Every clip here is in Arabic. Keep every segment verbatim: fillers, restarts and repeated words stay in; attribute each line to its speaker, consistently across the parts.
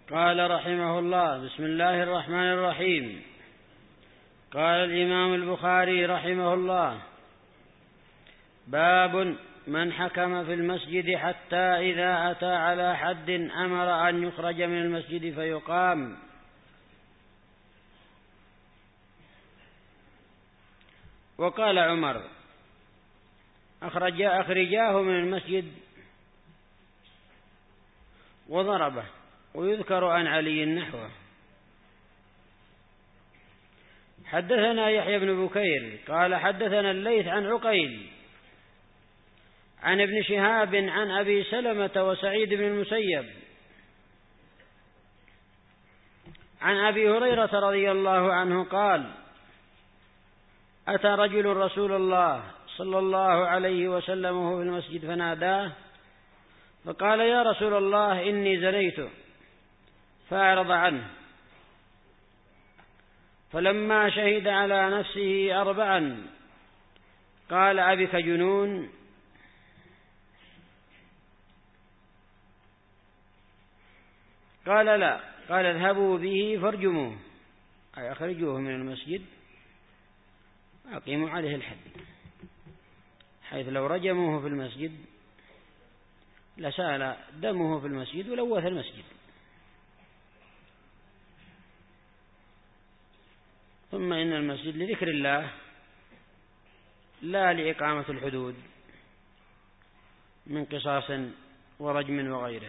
Speaker 1: قال رحمه الله: بسم الله الرحمن الرحيم. قال الإمام البخاري رحمه الله: باب من حكم في المسجد حتى إذا أتى على حد أمر أن يخرج من المسجد فيقام. وقال عمر: أخرجاه من المسجد وضربه. ويذكر عن علي نحوه. حدثنا يحيى بن بكير قال حدثنا الليث عن عقيل عن ابن شهاب عن أبي سلمة وسعيد بن المسيب عن أبي هريرة رضي الله عنه قال: أتى رجل رسول الله صلى الله عليه وسلم وهو في المسجد فناداه فقال: يا رسول الله إني زنيت، فأعرض عنه. فلما شهد على نفسه أربعا قال: أبك جنون؟ قال: لا. قال: اذهبوا به فارجموه، أي أخرجوه من المسجد، أقيموا عليه الحد، حيث لو رجموه في المسجد لسال دمه في المسجد ولوث المسجد. ثم إن المسجد لذكر الله لا لإقامة الحدود من قصاص ورجم وغيره.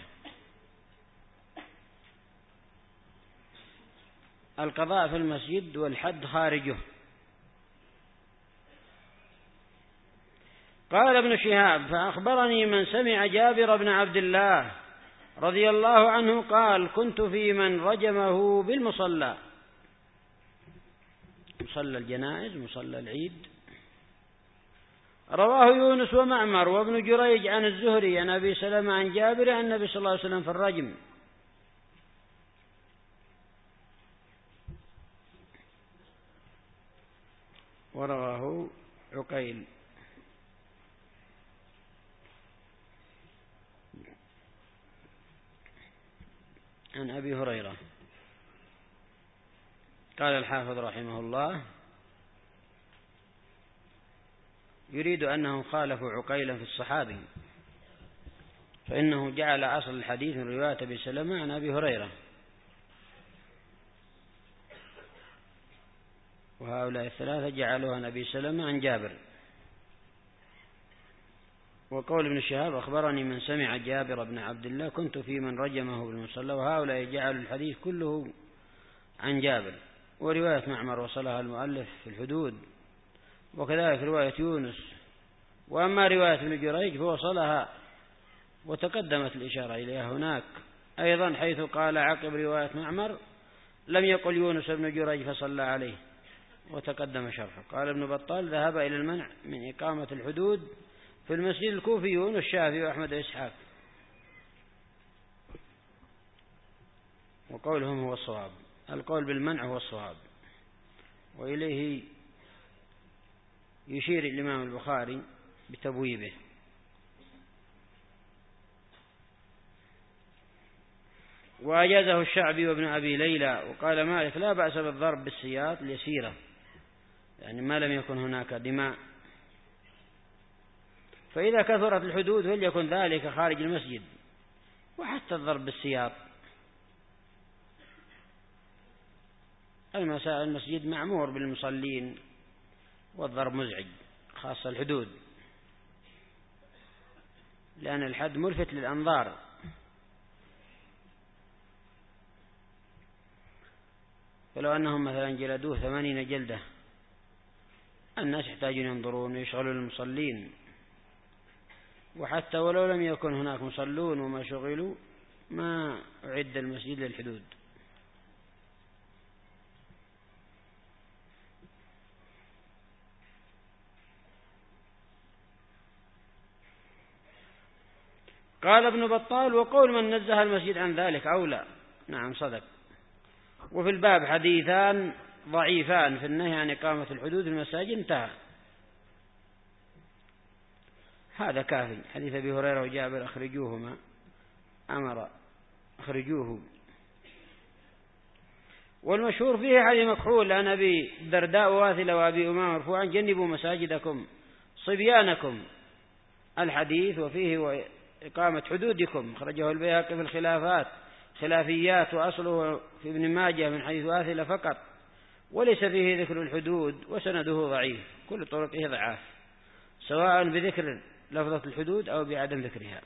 Speaker 1: القضاء في المسجد والحد خارجه. قال ابن شهاب: فأخبرني من سمع جابر بن عبد الله رضي الله عنه قال: كنت في من رجمه بالمصلى، مصلى الجنائز، مصلى العيد. رواه يونس ومعمر وابن جريج عن الزهري عن أبي سلمة عن جابر عن النبي صلى الله عليه وسلم في الرجم. ورواه عقيل. عن أبي هريرة. قال الحافظ رحمه الله: يريد أنهم خالفوا عقيلا في الصحابي، فإنه جعل أصل الحديث من رواية أبي سلمة عن أبي هريرة، وهؤلاء الثلاثة جعلوها عن أبي سلمة عن جابر. وقول ابن شهاب: أخبرني من سمع جابر بن عبد الله كنت في من رجمه بالمصلى، وهؤلاء جعلوا الحديث كله عن جابر. ورواية معمر وصلها المؤلف في الحدود، وكذلك رواية يونس. وأما رواية ابن جريج فوصلها وتقدمت الإشارة إليها هناك أيضا، حيث قال عقب رواية معمر: لم يقل يونس ابن جريج فصلى عليه، وتقدم شرحه. قال ابن بطال: ذهب إلى المنع من إقامة الحدود في المسجد الكوفيون والشافعي وأحمد وإسحاق، وقولهم هو الصواب. القول بالمنع هو الصواب، وإليه يشير الإمام البخاري بتبويبه. وأجازه الشعبي وابن أبي ليلى. وقال مالك: لا بأس بالضرب بالسياط اليسيرة، يعني ما لم يكن هناك دماء. فإذا كثرت الحدود فليكن ذلك خارج المسجد، وحتى الضرب بالسياط. المساء المسجد معمور بالمصلين، والضرب مزعج، خاصة الحدود، لأن الحد ملفت للأنظار. فلو أنهم مثلا جلدوه ثمانين جلدة، الناس يحتاجون ينظرون ويشغلون المصلين. وحتى ولو لم يكن هناك مصلون وما شغلوا، ما أعد المسجد للحدود. قال ابن بطال: وقول من نزه المسجد عن ذلك أولى. نعم صدق. وفي الباب حديثان ضعيفان في النهي عن إقامة الحدود في المساجد، انتهى. هذا كافي. حديث أبي هريرة وجابر: أخرجوهما، أمر أخرجوه والمشهور فيه حديث مكحول عن أبي الدرداء واثلة وأبي أمامة مرفوعا جنبوا مساجدكم صبيانكم الحديث، وفيه إقامة حدودكم. خرجه البيهقي في الخلافات خلافيات، وأصله في ابن ماجه من حديث واثلة فقط، وليس فيه ذكر الحدود، وسنده ضعيف، كل طرقه ضعاف، سواء بذكر لفظة الحدود أو بعدم ذكرها.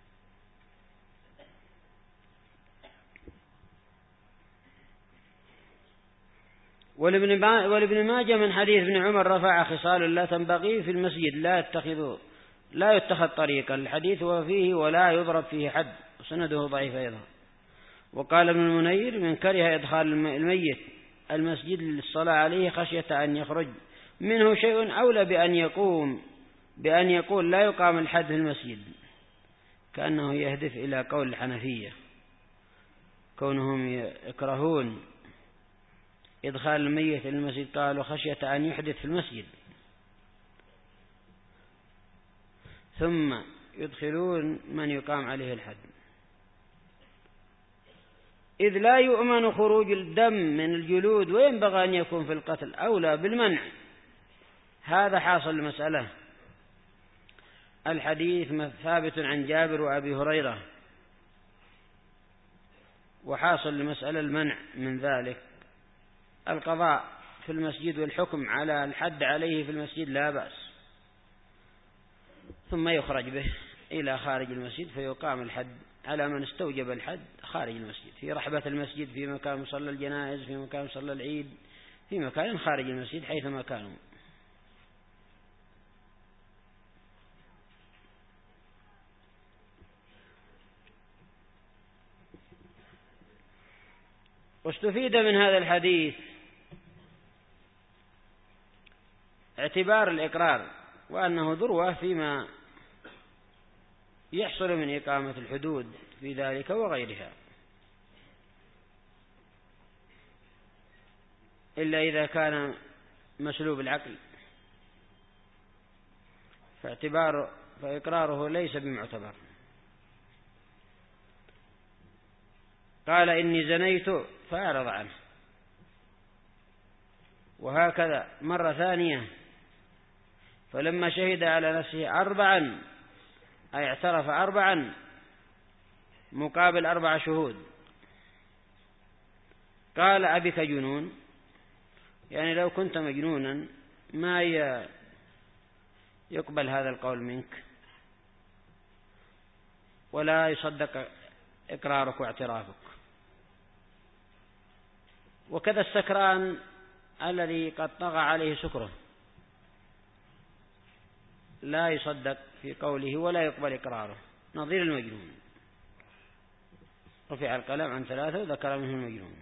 Speaker 1: ولابن ماجه من حديث ابن عمر رفع خصال لا تنبغي في المسجد لا يتخذ لا يتخذ طريقا، الحديث وفيه ولا يضرب فيه حد، وسنده ضعيف أيضا. وقال ابن المنير من كره إدخال الميت المسجد للصلاة عليه خشية أن يخرج منه شيء أولى بأن يقوم بأن يقول لا يقام الحد في المسجد، كأنه يهدف إلى قول الحنفية كونهم يكرهون إدخال الميت المسجد، قالوا خشية أن يحدث في المسجد، ثم يدخلون من يقام عليه الحد، إذ لا يؤمن خروج الدم من الجلود، وينبغي أن يكون في القتل أولى بالمنع. هذا حاصل المسألة. الحديث ثابت عن جابر وأبي هريرة، وحاصل المسألة المنع من ذلك. القضاء في المسجد والحكم على الحد عليه في المسجد لا بأس، ثم يخرج به إلى خارج المسجد فيقام الحد على من استوجب الحد خارج المسجد، في رحبة المسجد، في مكان مصلى الجنائز، في مكان مصلى العيد، في مكان خارج المسجد حيثما كانوا. واستفيد من هذا الحديث اعتبار الإقرار، وأنه ذروة فيما يحصل من إقامة الحدود في ذلك وغيرها، إلا إذا كان مسلوب العقل، فاعتبار فإقراره ليس بمعتبر. قال إني زنيت فأعرض عنه، وهكذا مرة ثانية فلما شهد على نفسه أربعا أي اعترف أربعا مقابل أربع شهود، قال أبك جنون، يعني لو كنت مجنونا ما يقبل هذا القول منك ولا يصدق إقرارك واعترافك. وكذا السكران الذي قد طغى عليه سكره لا يصدق في قوله ولا يقبل إقراره، نظير المجنون. رفع القلم عن ثلاثة وذكر منه المجنون.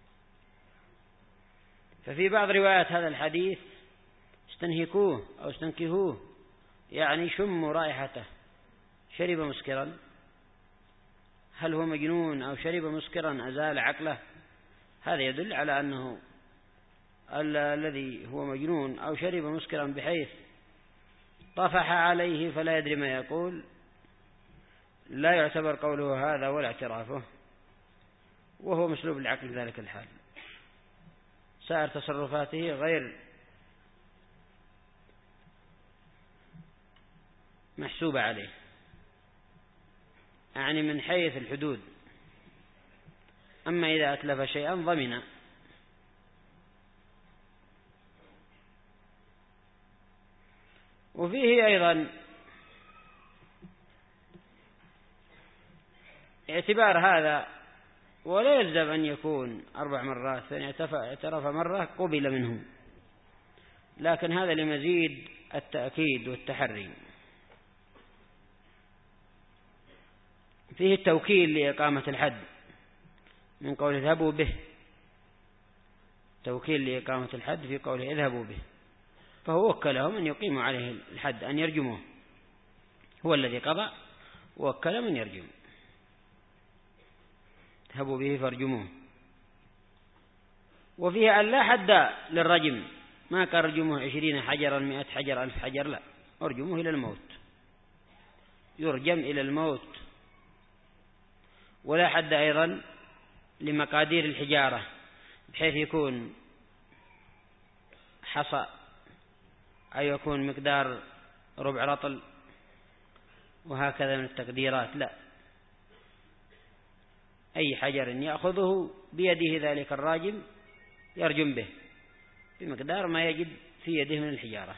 Speaker 1: ففي بعض روايات هذا الحديث استنهكوه أو استنكهوه، يعني شموا رائحته، شرب مسكرا، هل هو مجنون أو شرب مسكرا أزال عقله؟ هذا يدل على أنه الذي هو مجنون أو شرب مسكرا بحيث طفح عليه فلا يدري ما يقول، لا يعتبر قوله هذا ولا اعترافه، وهو مسلوب العقل في ذلك الحال، سائر تصرفاته غير محسوبة عليه، يعني من حيث الحدود. أما إذا أتلف شيئا ضمن. وفيه أيضا اعتبار هذا، ولا يلزم أن يكون أربع مرات، فإن اعترف مرة قبل منه، لكن هذا لمزيد التأكيد والتحري. فيه التوكيل لإقامة الحد من قول اذهبوا به، توكيل لإقامة الحد في قوله اذهبوا به، فهو وكلهم أن يقيموا عليه الحد، أن يرجموه، هو الذي قضى ووكل من يرجم، اذهبوا به فارجموه. وفيه أن لا حد للرجم، ما كان رجموه عشرين حجرا مئة حجر ألف حجر، لا، ارجموه إلى الموت، يرجم إلى الموت. ولا حد أيضا لمقادير الحجارة، بحيث يكون حصى أو يكون مقدار ربع رطل وهكذا من التقديرات، لا، أي حجر يأخذه بيده ذلك الراجم يرجم به بمقدار ما يجد في يده من الحجارة.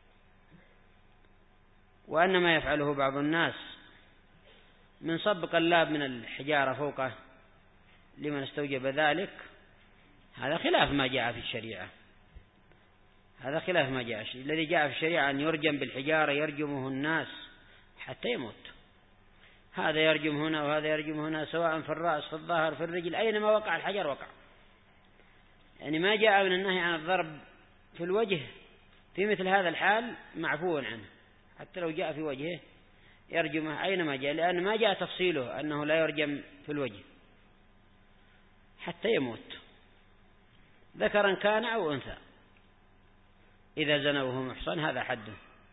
Speaker 1: وأن ما يفعله بعض الناس من صب قلاب من الحجارة فوقه لمن استوجب ذلك، هذا خلاف ما جاء في الشريعة، هذا خلاف ما جاء. الذي جاء في الشريعة أن يرجم بالحجارة يرجمه الناس حتى يموت، هذا يرجم هنا وهذا يرجم هنا، سواء في الرأس في الظهر في الرجل، أينما وقع الحجر وقع. يعني ما جاء من النهي عن الضرب في الوجه في مثل هذا الحال معفو عنه، حتى لو جاء في وجهه يرجمه أينما جاء، لأن ما جاء تفصيله أنه لا يرجم في الوجه حتى يموت، ذكرا كان أو أنثى، إذا زنوه محصن هذا حده.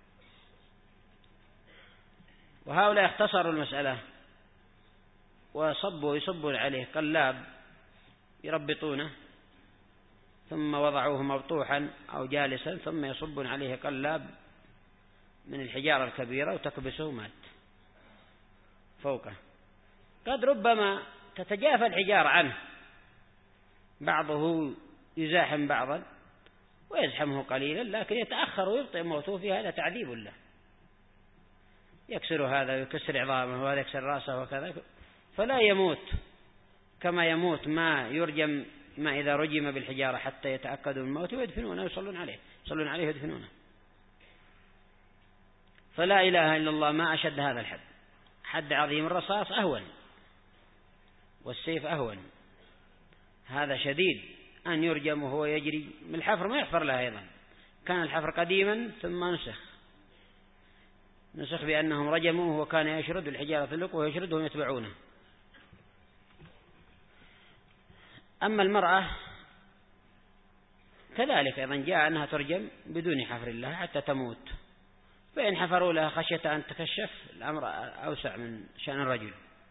Speaker 1: وهؤلاء اختصروا المسألة وصبوا يصبون عليه قلاب يربطونه، ثم وضعوه مبطوحا أو جالسا، ثم يصبون عليه قلاب من الحجارة الكبيرة وتكبسه مات فوقه. قد ربما تتجافى الحجارة عنه، بعضه يزاحم بعضا ويزحمه قليلا، لكن يتأخر ويبطئ موته، في هذا تعذيب له، يكسر هذا ويكسر عظامه وهذا يكسر رأسه وكذا، فلا يموت كما يموت ما يرجم، ما إذا رجم بالحجارة حتى يتأكدوا من الموت ويدفنونه ويصلون عليه، يصلون عليه ويدفنونه. فلا إله إلا الله ما أشد هذا الحد، حد عظيم. الرصاص أهون والسيف أهون، هذا شديد أن يرجم وهو يجري من الحفر، ما يحفر له أيضا، كان الحفر قديما ثم نسخ نسخ بأنهم رجموه وكان يشرد الحجارة في اللق ويشردهم يتبعونه. أما المرأة كذلك أيضا جاء أنها ترجم بدون حفر الله حتى تموت، فإن حفروا لها خشية أن تكشف الأمر أوسع من شأن الرجل.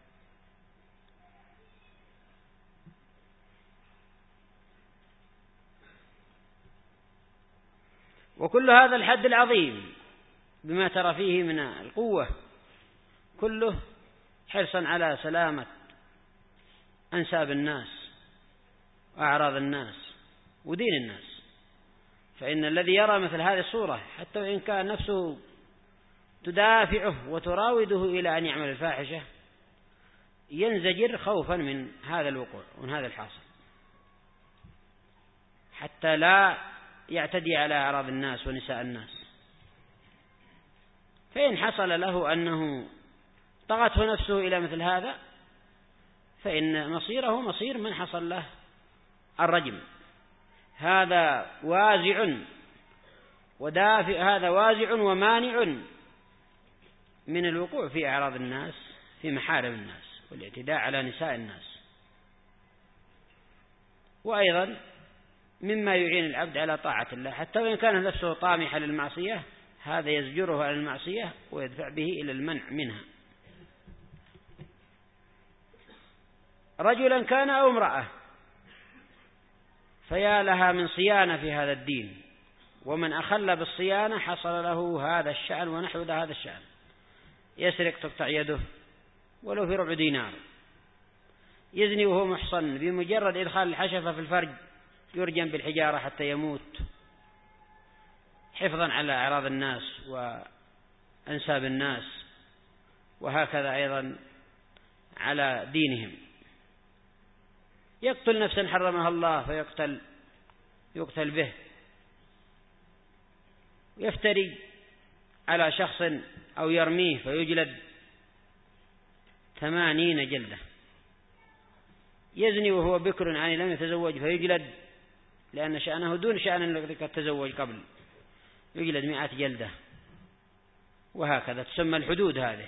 Speaker 1: وكل هذا الحد العظيم بما ترى فيه من القوة كله حرصا على سلامة أنساب الناس وأعراض الناس ودين الناس. فإن الذي يرى مثل هذه الصورة حتى وإن كان نفسه تدافعه وتراوده إلى أن يعمل الفاحشة ينزجر خوفا من هذا الوقوع ومن هذا الحاصل، حتى لا يعتدي على أعراض الناس ونساء الناس. فإن حصل له أنه طغته نفسه إلى مثل هذا فإن مصيره مصير من حصل له الرجم. هذا وازع ودافع، هذا وازع ومانع من الوقوع في أعراض الناس في محارم الناس والاعتداء على نساء الناس. وأيضا مما يعين العبد على طاعة الله حتى وإن كان نفسه طامحا للمعصية، هذا يزجره على المعصية ويدفع به إلى المنع منها. رجلا كان أو امرأة، فيا لها من صيانة في هذا الدين، ومن أخل بالصيانة حصل له هذا الشأن ونحو هذا الشأن. يسرق تقطع يده ولو في ربع دينار، يزني وهو محصن، بمجرد إدخال الحشفة في الفرج يرجم بالحجارة حتى يموت، حفظا على أعراض الناس وأنساب الناس، وهكذا أيضا على دينهم. يقتل نفسا حرمها الله فيقتل يقتل به، يفتري على شخص أو يرميه فيجلد ثمانين جلدة، يزني وهو بكر يعني لم يتزوج فيجلد لأن شأنه دون شأن الذي قد تزوج قبل، يجلد مئة جلدة، وهكذا تسمى الحدود هذه.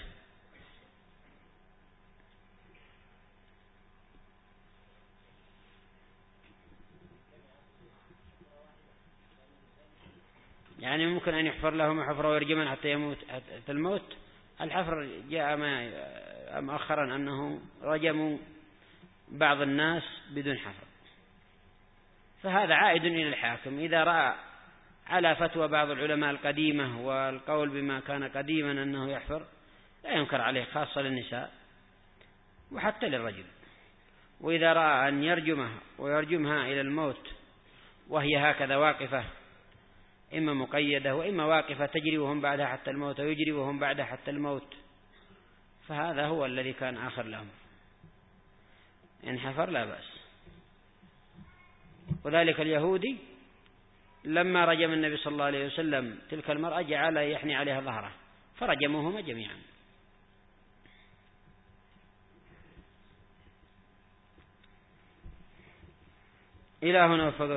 Speaker 1: يعني ممكن أن يحفر لهم حفرة ويرجمن حتى يموت حتى الموت. الحفر جاء ما مؤخرا أنه رجموا بعض الناس بدون حفر، فهذا عائد إلى الحاكم. إذا رأى على فتوى بعض العلماء القديمة والقول بما كان قديما أنه يحفر، لا ينكر عليه، خاصة للنساء وحتى للرجل. وإذا رأى أن يرجمها ويرجمها إلى الموت وهي هكذا واقفة، إما مقيدة وإما واقفة تجري وهم بعدها حتى الموت، ويجري وهم بعدها حتى الموت، فهذا هو الذي كان آخر لهم، إن حفر لا بأس. وذلك اليهودي لما رجم النبي صلى الله عليه وسلم تلك المرأة جعل يحني عليها ظهره فرجموهما جميعا. إلى هنا وفق